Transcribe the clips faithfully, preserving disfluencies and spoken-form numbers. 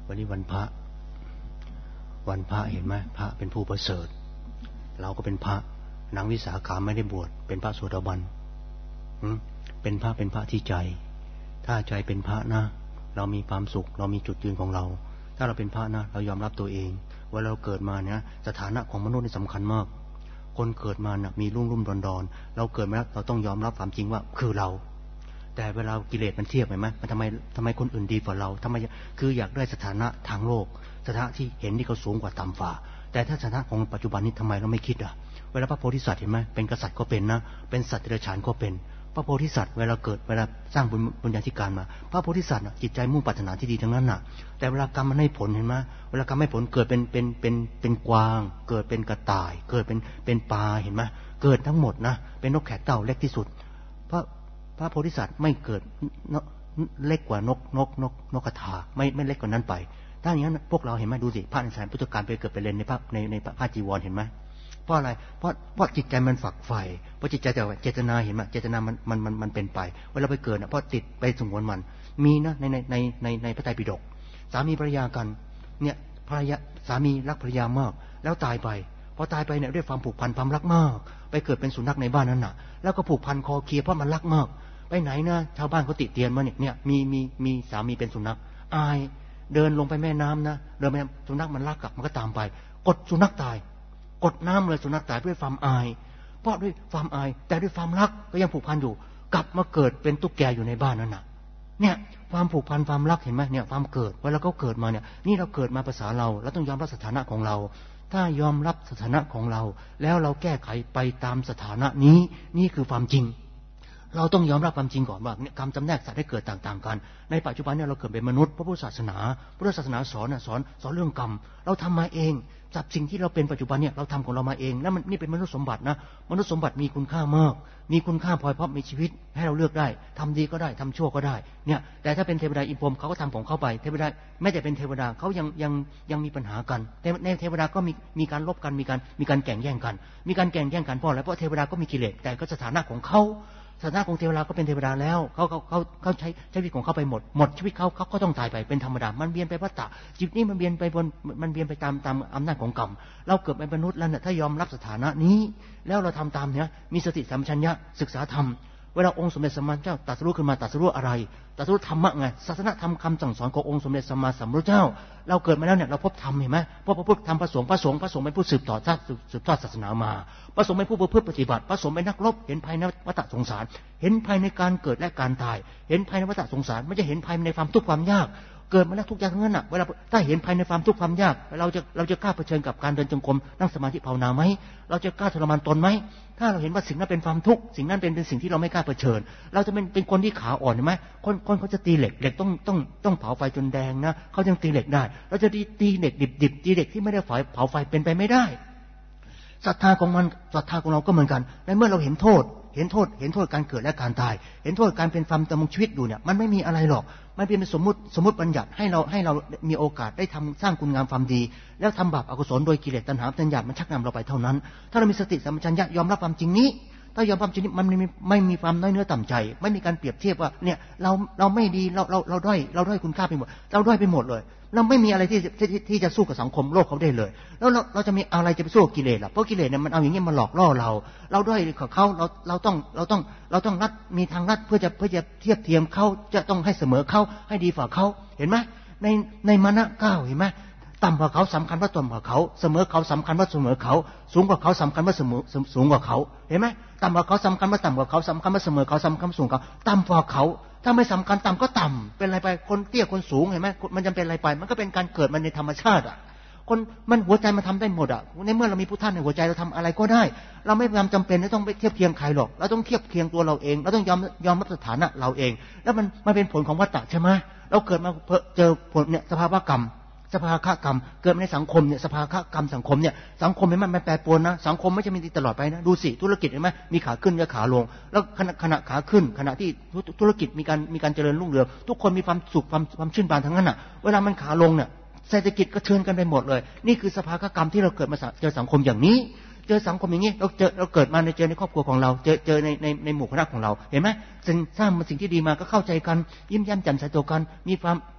วันนี้วันพระวันพระเห็นไหมพระเป็นผู้ประเสริฐเราก็เป็นพระนางวิสาขาไม่ได้บวชเป็นพระโสดาบันเป็นพระเป็นพระที่ใจถ้าใจเป็นพระนะเรามีความสุขเรามีจุดยืนของเราถ้าเราเป็นพระนะเรายอมรับตัวเองว่าเราเกิดมาเนี่ยสถานะของมนุษย์นี่สำคัญมากคนเกิดมานะมีรุ่มรุ่มดอนดอนเราเกิดมาแล้วเราต้องยอมรับความจริงว่าคือเราแต่เวลากิเลสมันเทียบเห็นไหมมันทำไมทำไมคนอื่นดีกว่าเราทำไมคืออยากได้สถานะทางโลกสถานะที่เห็นที่เขาสูงกว่าต่ำฝ่าแต่ถ้าสถานะของปัจจุบันนี้ทำไมเราไม่คิดอ่ะเวลาพระโพธิสัตว์เห็นไหมเป็นกษัตริย์ก็เป็นนะเป็นสัตว์เดรัจฉานก็เป็นพระโพธิสัตว์เวลาเกิดเวลาสร้างบุญญาธิการมาพระโพธิสัตว์จิตใจมุ่งปรารถนาที่ดีทั้งนั้นน่ะแต่เวลากรรมมันให้ผลเห็นไหมเวลากรรมให้ผลเกิดเป็นเป็นเป็นเป็นกวางเกิดเป็นกระต่ายเกิดเป็นเป็นปลาเห็นไหมเกิดทั้งหมดนะเป็นนกแขกเต่าเล็กที่สุดพระพระโพธิสัตว์ไม่เกิดเล็กกว่านกนกนกนกกระทาไม่ไม่เล็กกว่านั้นไปถ้าอย่างนั้นพวกเราเห็นไหมดูสิพระในสายพุทธการไปเกิดไปเรียนในพระในในผ้าจีวรเห็นไหมเพราะอะไรเพราะเพราะจิตใจมันฝักใฝ่เพราะจิตใจแต่เจตนาเห็นไหมเจตนามันมันมันมันเป็นไปเวลาไปเกิดนะเพราะติดไปสงวนมันมีนะในในในในในพระไตรปิฎกสามีภรรยากันเนี่ยภรรยาสามีรักภรรยามากแล้วตายไปพอตายไปเนี่ยด้วยความผูกพันความรักมากไปเกิดเป็นสุนัขในบ้านนั้นน่ะแล้วก็ผูกพันคอเคลียร์เพราะมันรักมากไปไหนนะชาวบ้านเขาติเตียนมาเนี่ยเนี่ยมีมีมีสามีเป็นสุนัขอายเดินลงไปแม่น้ำนะเดินไปสุนัขมันรักกลับมันก็ตามไปกดสุนัขตายกดน้ำเลยสุนัขตายด้วยความอายเพราะด้วยความอายแต่ด้วยความรักก็ยังผูกพันอยู่กลับมาเกิดเป็นตุ๊กแกอยู่ในบ้านนั่นน่ะเนี่ยความผูกพันความรักเห็นไหมเนี่ยความเกิดเวลาเขาเกิดมาเนี่ยนี่เราเกิดมาภาษาเราเราต้องยอมรับสถานะของเราถ้ายอมรับสถานะของเราแล้วเราแก้ไขไปตามสถานะนี้นี่คือความจริงเราต้องยอมรับความจริงก่อนว่ากรรมจำแนกสัตว์ได้เกิดต่างๆกันในปัจจุบันเนี่ยเราเกิดเป็นมนุษย์พระพุทธศาสนาพุทธศาสนาสอนสอนสอนเรื่องกรรมเราทำมาเองจากสิ่งที่เราเป็นปัจจุบันเนี่ยเราทำของเรามาเองแล้วมันนี่เป็นมนุษย์สมบัตินะมนุษย์สมบัติมีคุณค่ามากมีคุณค่าพอเพราะมีชีวิตให้เราเลือกได้ทำดีก็ได้ทำชั่วก็ได้เนี่ยแต่ถ้าเป็นเทวดาอินพรหมเขาก็ทำของเขาไปเทวดาไม่แต่เป็นเทวดาเขายังยังยังมีปัญหากันในเทวดาก็มีมีการลบกันมีการมีการแข่งแย่งกันมีการแข่งแย่งกันเพราะอะไรเพราะเทวดาก็มีกิเลสแต่ก็สถานะของเขาสถานะของเทวดาก็เป็นเทวดาแล้วเขาเขาเขาเขาใช้ใช้ชีวิตของเขาไปหมดหมดชีวิตเขาเขาก็ต้องตายไปเป็นธรรมดามันเวียนไปวัฏฏะจิตนี้มันเวียนไปบนมันเวียนไปตามตามอำนาจของกรรมเราเกิดเป็นมนุษย์แล้วเนี่ยถ้ายอมรับสถานะนี้แล้วเราทำตามเนี่ยมีสติสัมปชัญญะศึกษาธรรมเวลาองค์สมเด็จสัมมาสัมพุทธเจ้าตรัสรู้ขึ้นมาตรัสรู้อะไรตรัสรู้ธรรมะไงศาสนาธรรมคำสั่งสอนขององค์สมเด็จสัมมาสัมพุทธเจ้าเราเกิดมาแล้วเนี่ยเราพบธรรมเห็นไหมพบพระพุทธธรรมพระสงฆ์พระสงฆ์พระสงฆ์เป็นผู้สืบต่อชาติสืบทอดศาสนามาพระสงฆ์เป็นผู้ประพฤติปฏิบัติพระสงฆ์เป็นนักรบเห็นภายในวัฏสงสารเห็นภายในการเกิดและการตายเห็นภายในวัฏสงสารไม่ใช่เห็นภายในความทุกข์ความยากเกิดมาแล้วทุกอย่างทั้งนั้นน่ะเวลาถ้าเห็นภายในความทุกข์ความยากเราจะเราจะกล้าเผชิญกับการเดินจงกรมนั่งสมาธิภาวนาไหมเราจะกล้าทรมานตนไหมถ้าเราเห็นว่าสิ่งนั้นเป็นความทุกข์สิ่งนั้นเป็นเป็นสิ่งที่เราไม่กล้าเผชิญเราจะเป็นเป็นคนที่ขาอ่อนใช่ไหมคนคนเขาจะตีเหล็กเหล็กต้องต้องต้องเผาไฟจนแดงนะเขายังตีเหล็กได้เราจะตีตีเหล็กดิบดิบตีเหล็กที่ไม่ได้ไฟเผาไฟเป็นไปไม่ได้ศรัทธาของมันศรัทธาของเราก็เหมือนกันในเมื่อเราเห็นโทษเห็นโทษเห็นโทษการเกิดและการตายเห็นโทษการเป็นความดำรงชีวิตอยู่เนี่ยมันไม่มีอะไรหรอกมันเป็นสมมุติสมมุติบัญญัติให้เราให้เรามีโอกาสได้ทำสร้างคุณงามความดีแล้วทำบาปอกุศลโดยกิเลสตัณหาตัณหามันชักนำเราไปเท่านั้นถ้าเรามีสติสัมปชัญญะยอมรับความจริงนี้ถ้ายอมรับความจริงนี้มันไม่มีไม่มีความน้อยเนื้อต่ำใจไม่มีการเปรียบเทียบว่าเนี่ยเราเราไม่ดีเราเราเราด้อยเราด้อยคุณค่าไปหมดเราด้อยไปหมดเลยเราไม่มีอะไรที่ที่ที่จะสู้กับสังคมโลกเขาได้เลยแล้วเราเราจะมีอะไรจะไปสู้กับกิเลสล่ะเพราะกิเลสเนี่ยมันเอาอย่างนี้มาหลอกล่อเราเราด้อยกับเขาเราเราต้องเราต้องเราต้องรัดมีทางรัดเพื่อจะเพื่อจะเทียบเทียมเขาจะต้องให้เสมอเขาให้ดีกว่าเขาเห็นไหมในในมณะเก้าเห็นไหมต่ำกว่าเขาสำคัญว่าต่ำกว่าเขาเสมอเขาสำคัญว่าเสมอเขาสูงกว่าเขาสำคัญว่าเสมอสูงกว่าเขาเห็นไหมต่ำกว่าเขาสำคัญว่าต่ำกว่าเขาสำคัญว่าเสมอเขาสำคัญสูงกว่าต่ำกว่าเขาถ้าไม่สำคัญต่ำก็ต่ำเป็นอะไรไปคนเตี้ยคนสูงเห็นไหมมันจำเป็นอะไรไปมันก็เป็นการเกิดมันในธรรมชาติอ่ะคนมันหัวใจมันทำได้หมดอ่ะในเมื่อเรามีพุทธะในหัวใจเราทำอะไรก็ได้เราไม่จำเป็นไม่ต้องไปเทียบเคียงใครหรอกเราต้องเทียบเคียงตัวเราเองเราต้องยอมยอมรับสถานะเราเองแล้วมันมันเป็นผลของวัฏฏะใช่ไหมเราเกิดมาเจอผลเนี่ยสภาวะกรรมสภาวะกรรมเกิดในสังคมเนี่ยสภาวะกรรมสังคมเนี่ยสังคมมันมันแปรปรวนนะสังคมไม่ใช่มีตลอดไปนะดูสิธุรกิจเห็นไหมมีขาขึ้นและขาลงแล้วขณะขณะขาขึ้นขณะที่ธุรกิจมีการมีการเจริญรุ่งเรืองทุกคนมีความสุขความความชื่นบานทั้งนั้นอ่ะเวลามันขาลงเนี่ยเศรษฐกิจก็เทือนกันไปหมดเลยนี่คือสภาวะกรรมที่เราเกิดมาเจอสังคมอย่างนี้เจอสังคมอย่างนี้เราเจอเราเกิดมาในเจอในครอบครัวของเราเจอเจอในในในหมู่คณะของเราเห็นไหมสิ่งสร้างมันสิ่งที่ดีมาก็เข้าใจกันยิ้มแย้มแจ่มใสต่อกันมีความ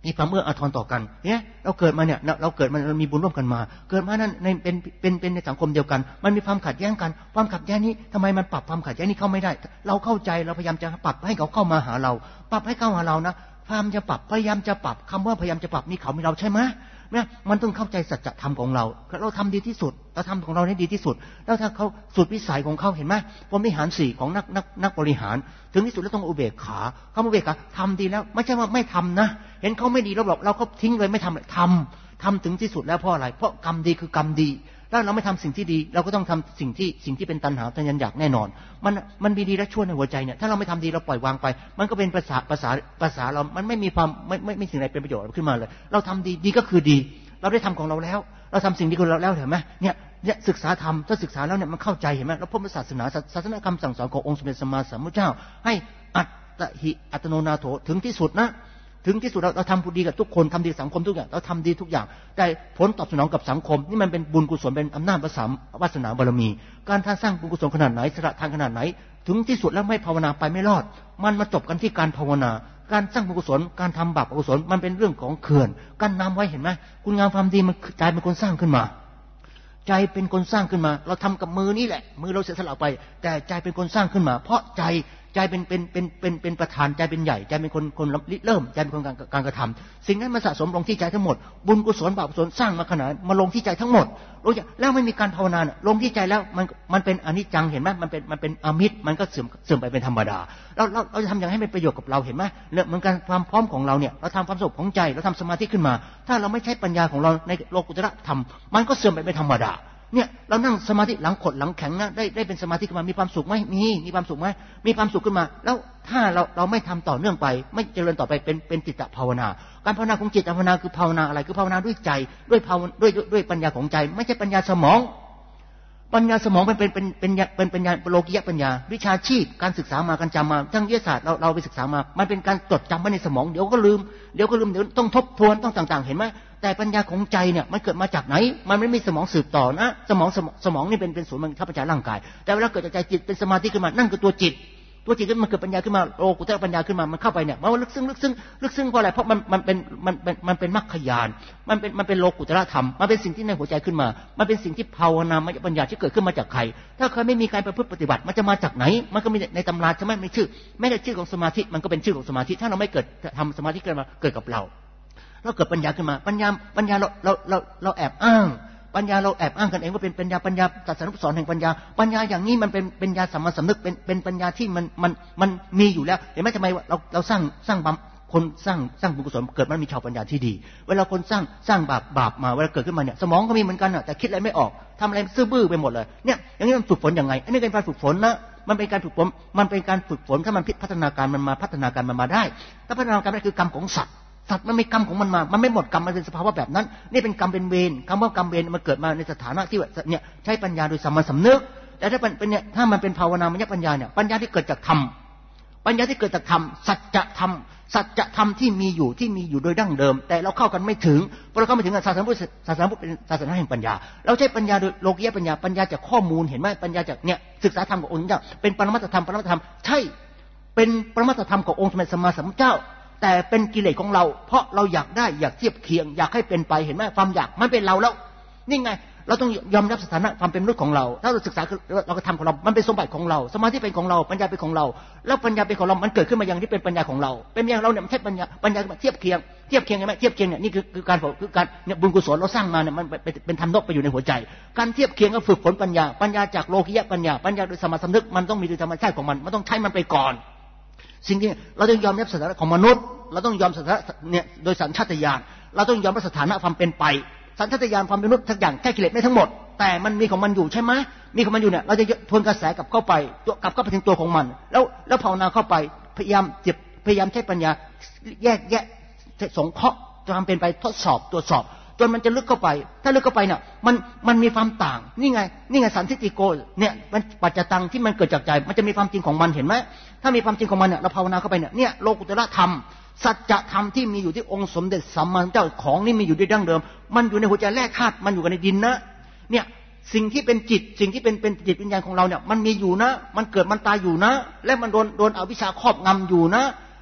มีความเอื้ออาทรต่อกันเนี่ยเราเกิดมาเนี่ยเราเกิดมันเรามีบุญร่วมกันมาเกิดมานั้นในเป็นเป็นเป็นในสังคมเดียวกันมันมีความขัดแย้งกันความขัดแย้งนี้ทำไมมันปรับความขัดแย้งนี้เข้าไม่ได้เราเข้าใจเราพยายามจะปรับให้เขาเข้ามาหาเราปรับให้เข้าหาเรานะพยายามจะปรับพยายามจะปรับคำว่าพยายามจะปรับมีเขามีเราใช่ไหมเนี่ยมันต้องเข้าใจสัจธรรมของเราเราทำดีที่สุดเราทำของเราให้ดีที่สุดแล้วถ้าเขาสุดวิสัยของเขาเห็นไหมพรหมวิหารสี่ของนักนักนักบริหารถึงที่สุดแล้วต้องอุเบกขาคำอุเบกขาทำดีแล้วไม่ใช่ว่าไม่ทำนะเห็นเขาไม่ดีเราบอกเราก็ทิ้งเลยไม่ทำทำทำถึงที่สุดแล้วเพราะอะไรเพราะกรรมดีคือกรรมดีถ้าเราไม่ทำสิ่งที่ดีเราก็ต้องทำสิ่งที่สิ่งที่เป็นตัณหาตัณอยากแน่นอนมันมันมีดีและชั่วในหัวใจเนี่ยถ้าเราไม่ทำดีเราปล่อยวางไปมันก็เป็นภาษาภาษาภาษาเรามันไม่มีความไม่ไม่ไม่สิ่งใดเป็นประโยชน์ขึ้นมาเลยเราทำดีดีก็คือดีเราได้ทำของเราแล้วเราทำสิ่งดีของเราแล้วเห็นไหมเนี่ยเนี่ยศึกษาธรรมถ้าศึกษาแล้วเนี่ยมันเข้าใจเห็นไหมแล้วพุทธศาสนาศาสนาคำสั่งสอนขององค์สมเด็จสัมมาสัมพุทธเจ้าให้อัตหิอัตโนนาโถถึงที่สุดนะถึงที่สุดเราเราทำดีกับทุกคนทำดีสังคมทุกอย่างเราทำดีทุกอย่างแต่ผลตอบสนองกับสังคมนี่มันเป็นบุญกุศลเป็นอำนาจวาสนาวาสนาบารมีการท่านสร้างบุญกุศลขนาดไหนสละทานขนาดไหนถึงที่สุดแล้วไม่ภาวนาไปไม่รอดมันมาจบกันที่การภาวนาการสร้างบุญกุศลการทำบาปอกุศลมันเป็นเรื่องของเขื่อนกั้นน้ำไว้เห็นไหมคุณงามความดีมันใจเป็นคนสร้างขึ้นมาใจเป็นคนสร้างขึ้นมาเราทำกับมือนี่แหละมือเราเสียสละไปแต่ใจเป็นคนสร้างขึ้นมาเพราะใจใจเป็นเป็นเป็นเป็นเป็นประธานใจเป็นใหญ่ใจเป็นคนคนริเริ่มใจเป็นคนการการกระทำสิ่งนั้นมาสะสมลงที่ใจทั้งหมดบุญกุศลบาปกุศลสร้างมาขนาดมาลงที่ใจทั้งหมดแล้วไม่มีการภาวนาลงที่ใจแล้วมันมันเป็นอนิจจังเห็นไหมมันเป็นมันเป็นอมิตรมันก็เสื่อมเสื่อมไปเป็นธรรมดาเราเราเราจะทำอย่างให้เป็นประโยชน์กับเราเห็นไหมเนี่ยเหมือนกันความพร้อมของเราเนี่ยเราทำความสงบของใจเราทำสมาธิขึ้นมาถ้าเราไม่ใช้ปัญญาของเราในโลกุตระธรรมมันก็เสื่อมไปเป็นธรรมดาเนี่ยเรานั่งสมาธิหลังขดหลังแข็งนะได้ได้เป็นสมาธิขึ้นมามีความสุขไหมมีมีความสุขไหมมีความสุขขึ้นมาแล้วถ้าเราเราไม่ทำต่อเนื่องไปไม่เจริญต่อไปเป็นเป็นจิตภาวนาการภาวนาของจิตภาวนาคือภาวนาอะไรคือภาวนาด้วยใจด้วยภาวด้วยด้วยปัญญาของใจไม่ใช่ปัญญาสมองปัญญาสมองเป็นเป็นเป็นเป็นเป็นปัญญาโลกิยะปัญญาวิชาชีพการศึกษามาการจำมาทั้งวิทยาศาสตร์เราเราไปศึกษามามันเป็นการจดจำไว้ในสมองเดี๋ยวก็ลืมเดี๋ยวก็ลืมเดี๋ยวต้องทบทวนต้องต่างๆเห็นไหมแต่ปัญญาของใจเนี่ยมันเกิดมาจากไหนมันไม่มีสมองสืบต่อนะสมองสมองนี่เป็นเป็นศูนย์มันทัพปัญญาร่างกายแต่เวลาเกิดจากใจจิตเป็นสมาธิขึ้นมานั่นคือตัวจิตตัวจิตมันเกิดปัญญาขึ้นมาโลกุตระปัญญาขึ้นมามันเข้าไปเนี่ยมันลึกซึ้งลึกซึ้งลึกซึ้งเพราะอะไรเพราะมันมันเป็นมันเป็นมันเป็นมรรคญาณมันเป็นมันเป็นโลกุตระธรรมมันเป็นสิ่งที่ในหัวใจขึ้นมามันเป็นสิ่งที่ภาวนามยปัญญาที่เกิดขึ้นมาจากใครถ้าใครไม่มีการประพฤติปฏิบัติมันจะมาจากไหนมันก็มีในตำราใช่ไหมไม่ชื่อไม่ได้ชื่อของสมาธิมันก็เป็นชื่อของสมาธิถ้าเราไม่เกิดทำสมาธิขึ้นมาเกิดกับเราเราเกิดปัญญาขึ้นมาปัญญาปัญญาเราเราเราเราแอบอ้างปัญญาเราแอบอ้างกันเองว่าเป็นปัญญาปัญญาศาสนาสอนแห่งปัญญาปัญญาอย่างนี้มันเป็นปัญญาสัมมาสัมนึกเป็นเป็นปัญญาที่มันมันมันมีอยู่แล้วเห็นไหมทำไมเราเราสร้างสร้างบำคนสร้างสร้างบุญกุศลเกิดมันมีชาวปัญญาที่ดีเวลาคนสร้างสร้างบาปบาปมาเวลาเกิดขึ้นมาเนี่ยสมองก็มีเหมือนกันอ่ะแต่คิดอะไรไม่ออกทำอะไรซื่อบื้อไปหมดเลยเนี่ยอย่างนี้มันฝึกฝนยังไงอันนี้เป็นการฝึกฝนนะมันเป็นการฝึกฝนมันเป็นการฝึกฝนถ้ามันพัฒนาการมันมาพัฒนาการมันมาได้ถ้าพัฒนาการนั่นคือกรรมของสัตว์สัตว์มันมีกรรมของมันมามันไม่หมดกรรมมันเป็นสภาวะแบบนั้นนี่เป็นกรรมเป็นเวรคำว่ากรรมเวรมันเกิดมาในสถานะที่ว่าเนี่ยใช้ปัญญาโดยสัมมาสัมนึกแต่ถ้าเป็นเนี่ยถ้ามันเป็นภาวนามยปัญญาเนี่ยปัญญาที่เกิดจากธรรมปัญญาที่เกิดจากธรรมสัจธรรมสัจธรรมที่มีอยู่ที่มีอยู่โดยดั้งเดิมแต่เราเข้ากันไม่ถึงพอเราเข้าไม่ถึงศาสนาพุทธศาสนาพุทธเป็นศาสนาแห่งปัญญาเราใช้ปัญญาโดยโลกิยะปัญญาปัญญาจากข้อมูลเห็นไหมปัญญาจากเนี่ยศึกษาธรรมขององค์เจ้าเป็นปรมัตถธรรมปรมัตถธรรมใช่เป็นปรมัตถธรรมขององค์สมเด็จสัมมาสัมพุทธเจ้าแต่เป็นกิเลสของเราเพราะเราอยากได้อยากเทียบเคียงอยากให้เป็นไปเห็นไหมความอยากมันเป็นเราแล้วนี่ไงเราต้องยอมรับสถานะความเป็นมนุษย์ของเราถ้าเราศึกษาเราก็ทำของเรามันเป็นสมบัติของเราสมาธิเป็นของเราปัญญาเป็นของเราแล้วปัญญาเป็นของเรามันเกิดขึ้นมาอย่างที่เป็นปัญญาของเราเป็นอย่างเราเนี่ยมันใช่ปัญญาปัญญาเทียบเคียงเทียบเคียงใช่ไหมเทียบเคียงเนี่ยนี่คือคือการคือการเนี่ยบุญกุศลเราสร้างมาเนี่ยมันเป็นธรรมนกไปอยู่ในหัวใจการเทียบเคียงก็ฝึกฝนปัญญาปัญญาจากโลกิยะปัญญาปัญญาโดยสมาสำนึกมันต้องมีโดยธรรมชาติของมันมันต้องใช้มันไปก่อนสิ่งที่เราต้องยอมรับสถานะของมนุษย์เราต้องยอมสถานะเนี่ยโดยสัญชาตญาณเราต้องยอมรับสถานะความเป็นไปสัญชาตญาณความเป็นมนุษย์ทุกอย่างแก้กิเลสไม่ทั้งหมดแต่มันมีของมันอยู่ใช่ไหมมีของมันอยู่เนี่ยเราจะทวนกระแสกลับเข้าไปตัวกลับเข้าไปถึงตัวของมันแล้วแล้วภาวนาเข้าไปพยายามเจ็บพยายามใช้ปัญญาแยกแยะสงเคราะห์ความเป็นไปทดสอบตรวจสอบจนมันจะลึกเข้าไปถ้าลึกเข้าไปเนี่ยมันมันมีความต่างนี่ไงนี่ไงสันทิฏฐิโกเนี่ยมันปัจจตังที่มันเกิดจากใจมันจะมีความจริงของมันเห็นไหมถ้ามีความจริงของมันเนี่ยเราภาวนาเข้าไปเนี่ยเนี่ยโลกุตระธรรมสัจธรรมที่มีอยู่ที่องค์สมเด็จสัมมาสัมพุทธเจ้าของนี่มีอยู่ด้วยดั้งเดิมมันอยู่ในหัวใจแรกธาตุมันอยู่กันในดินนะเนี่ยสิ่งที่เป็นจิตสิ่งที่เป็นเป็นจิตวิญญาณของเราเนี่ยมันมีอยู่นะมันเกิดมันตายอยู่นะและมันโดนโดนอวิชชาครอบงำอยู่นะแ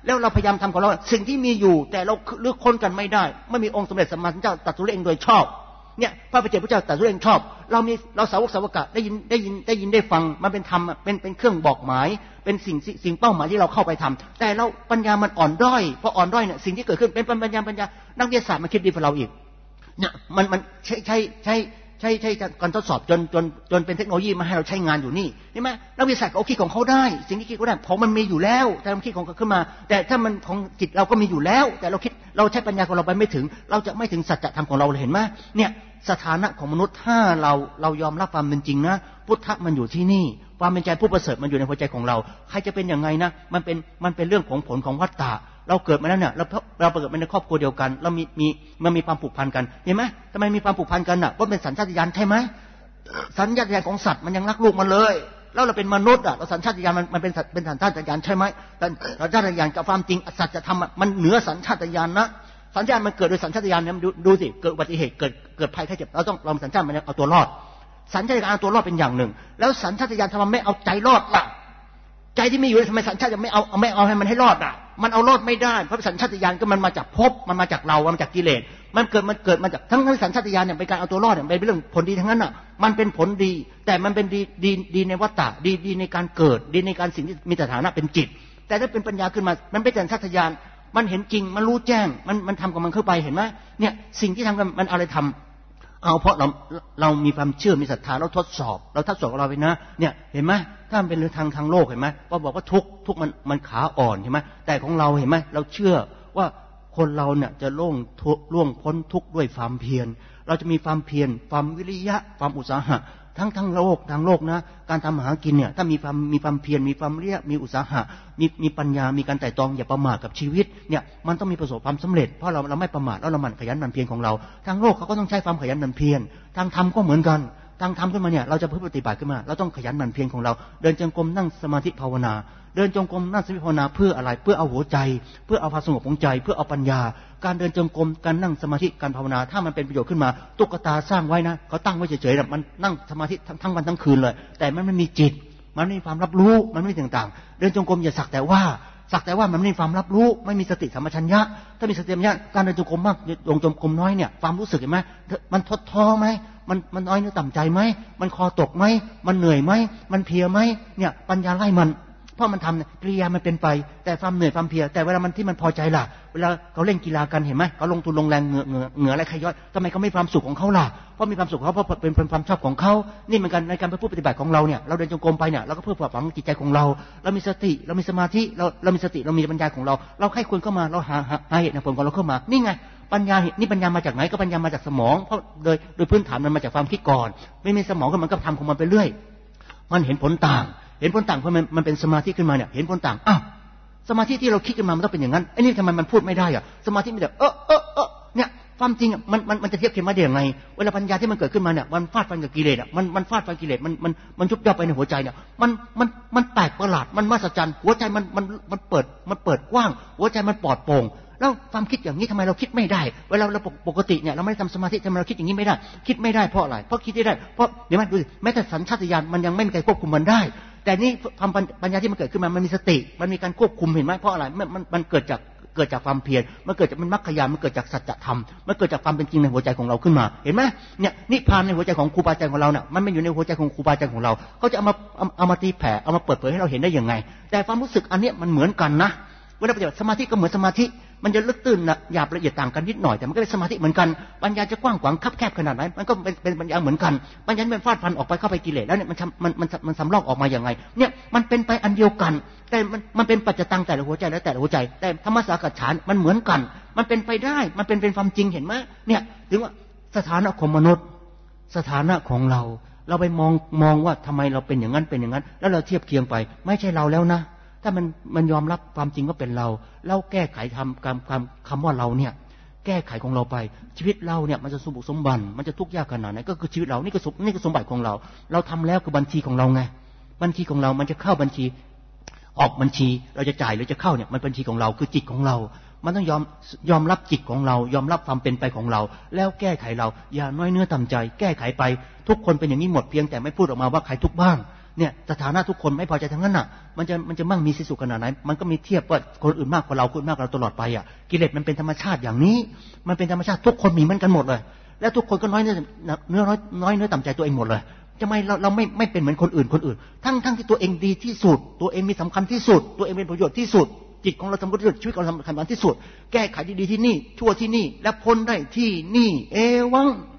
แล้วเราพยายามทำของเราสิ่งที่มีอยู่แต่เราเลือกค้นกันไม่ได้ไม่มีองค์สมเด็จสัมมาสัมพุทธเจ้าตรัสรู้เองโดยชอบเนี่ยพระปัจเจกพุทธเจ้าตรัสรู้เองชอบเรามีเราสาวกสาวกะได้ยินได้ยินได้ยินได้ฟังมันเป็นธรรมเป็นเป็นเครื่องบอกหมายเป็นสิ่งสิ่งเป้าหมายที่เราเข้าไปทำแต่เราปัญญามันอ่อนด้อยพออ่อนด้อยเนี่ยสิ่งที่เกิดขึ้นเป็นปัญญาปัญญานักวิทยาศาสตร์มันคิดดีกว่าเราอีกเนี่ยมันมันใช้ใช้ใช้ใช่ใช่การทดสอบจนจนจนเป็นเทคโนโลยีมาให้เราใช้งานอยู่นี่ใช่ไหมนักวิทยาศาสตร์เขาคิดของเขาได้สิ่งที่คิดเขาได้ของมันมีอยู่แล้วแต่มันคิดของเขาขึ้นมาแต่ถ้ามันของจิตเราก็มีอยู่แล้วแต่เราคิดเราใช้ปัญญาของเราไปไม่ถึงเราจะไม่ถึงสัจธรรมของเราเลยเห็นไหมเนี่ยสถานะของมนุษย์ถ้าเราเรายอมรับความเป็นจริงนะพุทธะมันอยู่ที่นี่ความเป็นใจผู้ประเสริฐมันอยู่ในหัวใจของเราใครจะเป็นยังไงนะมันเป็นมันเป็นเรื่องของผลของวัฏฏะเราเกิดมาแล้วเนี่ยเราเราเกิดมาในครอบครัวเดียวกันเรามีมีมันมีความผูกพันกันเห็นไหมทำไมมีความผูกพันกันอ่ะเพราะเป็นสัญชาตญาณใช่ไหมสัญชาตญาณของสัตว์มันยังรักลูกมันเลยแล้วเราเป็นมนุษย์อ่ะเราสัญชาตญาณมันมันเป็นเป็นสัญชาตญาณใช่ไหมสัญชาตญาณกับความจริงสัจธรรมมันเหนือสัญชาตญาณนะสัญชาตญาณมันเกิดโดยสัญชาตญาณเนี่ยดูดูสิเกิดอุบัติเหตุเกิดเกิดภัยไข้เจ็บเราต้องเราสัญชาตมันเอาตัวรอดสัญชาตญาณเอาตัวรอดเป็นอย่างหนึ่งแล้วสัญชาตญาณทำไมไม่เอาใจรอดล่ะใจที่ไม่อยู่ทำไมสัญชาตญาณไม่เอาไม่เอาให้มันให้รอดอ่ะมันเอารอดไม่ได้เพราะสัญชาตญาณก็มันมาจากภพมันมาจากเรามันมาจากกิเลสมันเกิดมันเกิดมาจากทั้งทั้งสัญชาตญาณเนี่ยเป็นการเอาตัวรอดเนี่ยเป็นเรื่องผลดีทั้งนั้นอ่ะมันเป็นผลดีแต่มันเป็นดีดีดีในวัฏฏะดีดีในการเกิดดีในการสิ่งที่มีสถานะเป็นจิตแต่ถ้าเป็นปัญญาขึ้นมามันเป็นสัญชาตญาณมันเห็นจริงมันรู้แจ้งมันมันทำกับมันเข้าไปเห็นไหมเนี่ยสิ่งที่ทำกันมันอะไรทำเอาเพราะเราเรามีความเชื่อมีศรัทธาเราทดสอบเราทดสอบเราไปนะเนี่ยเห็นไหมถ้ามันเป็นเรื่องทางทางโลกเห็นไหมว่าบอกว่าทุกทุกมันมันขาอ่อนเห็นไหมแต่ของเราเห็นไหมเราเชื่อว่าคนเราเนี่ยจะล่วงทุกล่วงพ้นทุกด้วยความเพียรเราจะมีความเพียรความวิริยะความอุตสาหะทั้งทั้งโลกทางโลกนะการทำหากินเนี่ยถ้ามีความมีความเพียรมีความเรียมีอุตสาหะมีมีปัญญามีการไต่ตรองอย่าประมาทกับชีวิตเนี่ยมันต้องมีประสบความสำเร็จเพราะเราเราไม่ประมาทแล้วเราหมั่นขยันหมั่นเพียรของเราทางโลกเขาก็ต้องใช้ความขยันหมั่นเพียรทางธรรมก็เหมือนกันทางธรรมขึ้นมาเนี่ยเราจะปฏิบัติขึ้นมาเราต้องขยันหมั่นเพียรของเราเดินจงกรมนั่งสมาธิภาวนาเดินจงกรมนั่งสมาธิภาวนาเพื่ออะไรเพื่อเอาหัวใจเพื่อเอาความสงบของใจเพื่อเอาปัญญาการเดินจงกรมการนั่งสมาธิการภาวนาถ้ามันเป็นประโยชน์ขึ้นมาตุ๊กตาสร้างไว้นะเขาตั้งไว้เฉยๆมันนั่งสมาธิทั้งวันทั้งคืนเลยแต่มันไม่มีจิตมันไม่มีความรับรู้มันไม่ต่างๆเดินจงกรมอย่าสักแต่ว่าสักแต่ว่ามันไม่มีความรับรู้ไม่มีสติสัมปชัญญะถ้ามีสติสัมปชัญญะการเดินจงกรมมากลงจงกรมน้อยเนี่ยความรู้สึกเห็นไหมมันท้อท้อไหมมันมันน้อยเนื้อต่ำใจไหมมันคอตกไหมมันเหนื่อยไหมมันเพลียไหมเนี่ยปัญญาไล่มันเพราะมันทำกิริยามันเป็นไปแต่ความเหนื่อยความเพลียแต่เวลามันที่มันพอใจล่ะเวลาเขาเล่นกีฬากันเห็นไหมเขาลงทุนลงแรงเหงื่อเหงื่อเหงื่ออะไรใครย่อยทำไมเขาไม่ความสุขของเขาล่ะเพราะมีความสุขเขาเพราะเป็นเป็นความชอบของเขานี่เหมือนกันในการพูดปฏิบัติของเราเนี่ยเราเดินจงกรมไปเนี่ยเราก็เพื่อปรับฝังจิตใจของเราเรามีสติเรามีสมาธิเราเรามีสติเรามีปัญญาของเราเราให้ควรเข้ามาเราหาหาเหตุผลของเราเข้ามานี่ไงปัญญานี่ปัญญามาจากไหนก็ปัญญามาจากสมองเพราะโดยโดยพื้นฐานมันมาจากความคิดก่อนไม่มีสมองก็มันก็ทำของมันไปเรื่อยมันเห็นผลต่างเห็นผลต่างเพราะมันมันเป็นสมาธิขึ้นมาเนี่ยเห็นผลต่างอ้าวสมาธิที่เราคิดขึ้นมามันต้องเป็นอย่างนั้นไอ้นี่ทำไมมันพูดไม่ได้อ่ะสมาธิไม่ได้เออเออเออเนี่ยความจริงอ่ะมันมันมันจะเทียบเคียงมาได้ยังไงเวลาปัญญาที่มันเกิดขึ้นมาเนี่ยมันฟาดฟันกับกิเลสอ่ะมันมันฟาดฟันกิเลสมันมันมันยุบยับไปในหัวใจเนี่ยมันมันมันแปลกประหลาดมันมหัศจรรย์หัวใจมันมันมันเปิดมันเปิดกว้างหัวใจมันปลอดโปร่งแล้วความคิดอย่างนี้ทำไมเราคิดไม่ได้เวลาเราปกติเนี่ยเราไม่ได้ทำสมาธิทำไมเราคิดอย่างนี้ไม่ได้คิดไม่ได้เพราะอะไรเพราะคิดได้เพราะเดี๋ยวมันดูแม้แต่สัญชาตญาณมันยังไม่มีใครควบคุมมันได้แต่นี่ความปัญญาที่มันเกิดขึ้นมามันมีสติมันมีการควบคุมเห็นไหมเพราะอะไรมันมันมันเกิดจากเกิดจากความเพียรมันเกิดจากมันมรรคญาณมันเกิดจากสัจธรรมมันเกิดจากความเป็นจริงในหัวใจของเราขึ้นมาเห็นไหมเนี่ยนิพพานในหัวใจของครูบาอาจารย์ของเราเนี่ยมันไม่อยู่ในหัวใจของครูบาอาจารย์ของเราเขาจะเอามาเอามาตีแผ่เอามาเปิดเผยให้เราเห็นได้ยังไงแต่ความรู้สึกอันนี้มันเหมือนกันนะเวลาปฏิบัติสมาธิก็เหมือนสมาธิมันจะลึกตื้นหยาบละเอียดต่างกันนิดหน่อยแต่มันก็เป็นสมาธิเหมือนกันปัญญาจะกว้างขวางคับแคบขนาดไหนมันก็เป็นเป็นปัญญาเหมือนกันปัญญาเป็นฟาดฟันออกไปเข้าไปกิเลสแล้วเนี่ยมันมันมันมันสำลอกออกมาอย่างไงเนี่ยมันเป็นไปอันเดียวกันแต่มันมันเป็นปัจจตังแต่ละหัวใจแล้วแต่ละหัวใจแต่ธรรมสากัจฉานมันเหมือนกันมันเป็นไปได้มันเป็นเป็นความจริงเห็นไหมเนี่ยถึงว่าสถานะของมนุษย์สถานะของเราเราไปมองมองว่าทำไมเราเป็นอย่างนั้นเป็นอย่างนั้นแล้วเราเทียบเคียงไปไม่ใช่เราแล้วนะถ้ามันมันยอมรับความจริงว่าเป็นเราแล้วแก้ไขทำการคำคำว่าเราเนี่ยแก้ไขของเราไปชีวิตเราเนี่ยมันจะสมบุกสมบันมันจะทุกข์ยากขนาดไหนก็คือชีวิตเรานี่ก็นี่ก็สมบัติของเราเราทำแล้วคือบัญชีของเราไงบัญชีของเรามันจะเข้าบัญชีออกบัญชีเราจะจ่ายหรือจะเข้าเนี่ยมันบัญชีของเราคือจิตของเรามันต้องยอมยอมรับจิตของเรายอมรับความเป็นไปของเราแล้วแก้ไขเราอย่าน้อยเนื้อต่ำใจแก้ไขไปทุกคนเป็นอย่างนี้หมดเพียงแต่ไม่พูดออกมาว่าใครทุกข์บ้างเนี่ยสถานะทุกคนไม่พอใจทั้งนั้นน่ะมันจะมันจะมั่งมีสิสุขขนาดไหนมันก็มีเทียบว่าคนอื่นมากกว่าเราคนมากกว่าเราตลอดไปอ่ะกิเลสมันเป็นธรรมชาติอย่างนี้มันเป็นธรรมชาติทุกคนมีเหมือนกันหมดเลยและทุกคนก็น้อยเนื้อเนื้อน้อยน้อยเนื้อต่ำใจตัวเองหมดเลยทำไมเราเราไม่ไม่เป็นเหมือนคนอื่นคนอื่นทั้งทั้งที่ตัวเองดีที่สุดตัวเองมีสำคัญที่สุดตัวเองเป็นประโยชน์ที่สุดจิตของเราสำคัญที่สุดชีวิตของเราสำคัญที่สุดแก้ไขดีๆที่นี่ชั่วที่นี่และพ้นได้ที่นี่เอวัง